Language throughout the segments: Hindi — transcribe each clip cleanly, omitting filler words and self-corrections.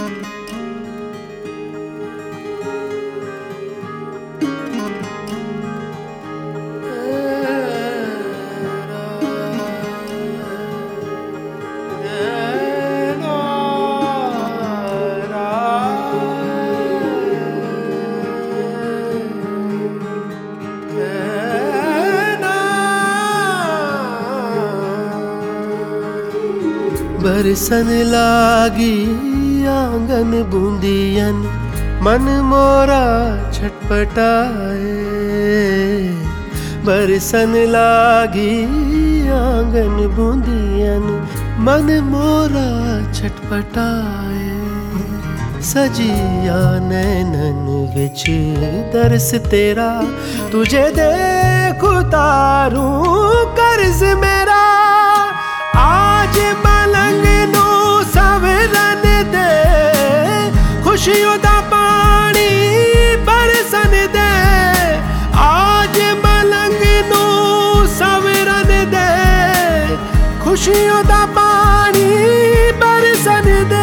बरसन लागी आंगन बूंदियन, मन मोरा छटपटाए। बरसन लागी आंगन बूंदियन, मन मोरा छटपटाए। सजिया नैनन विच दरस तेरा, तुझे देख उतारूं कर्ज मेरा। आज मलंग नू सवरन दे, खुशियों दा पानी बरसन दे। आज मलंग नू सवरन दे, खुशियों दा पानी बरसन दे।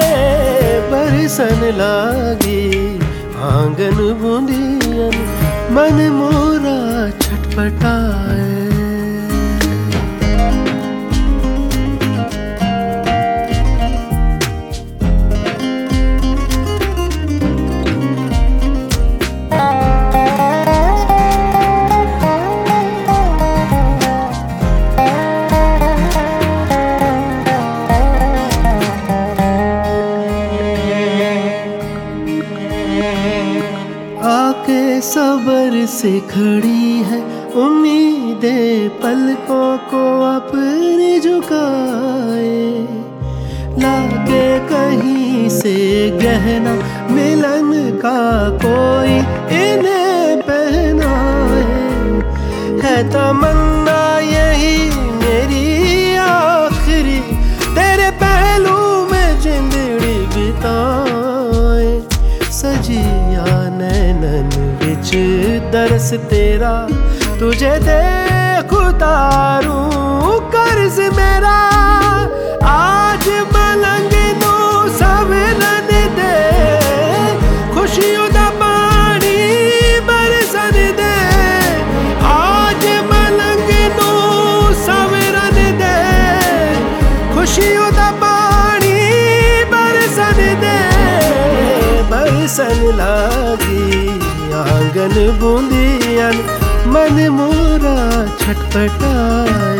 बरसन लागी आंगन बूंदियन, मन मोरा छटपटाए। आके सबर से खड़ी है उम्मीदें, पलकों को अपने झुकाए। लाके कहीं से गहना मिलन का कोई इन्हें पहनाए। है तमन्ना यही मेरी आखिरी, तेरे पहलू में जिंदड़ी बिताए। सजिया नैनन विच दरस तेरा, तुझे देख उतारूं कर्ज मेरा। आज मलंग नू सवरन दे, खुशियों दा पानी बरसन दे। आज मलंग नू सवरन दे, खुशियों दा पानी बरसन दे। बरसन लागी आंगन बूंदियन, मन मोरा छटपटाए।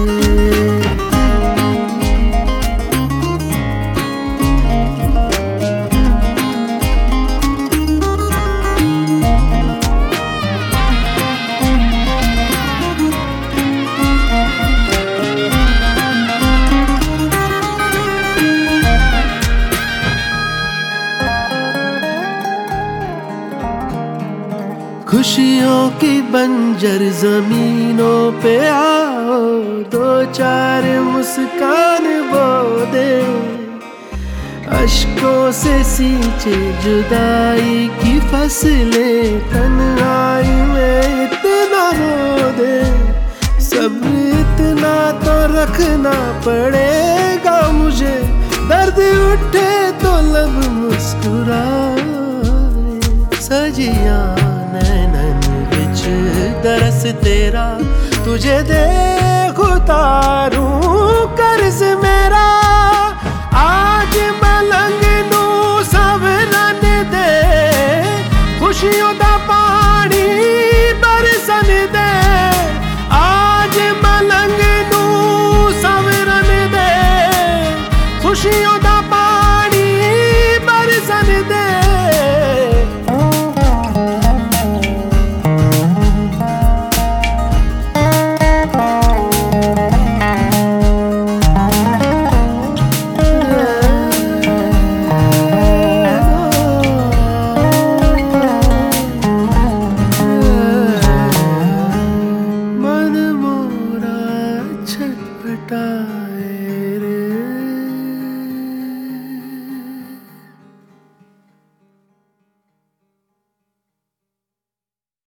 खुशियों की बंजर जमीनों पे आओ, दो चार मुस्कान बो दे। अश्कों से सींचे जुदाई की फसलें, तन्हाई में इतना रो दे। सब इतना तो रखना पड़ेगा मुझे, दर्द उठे तो लब मुस्कुराए। सजिया नैनन विच दरस तेरा, तुझे देख उतारूं कर्ज मेरा। आज मलंग नू सवरन दे, खुशियों दा पानी बरसन दे। आज मलंग नू सवरन दे, खुशियों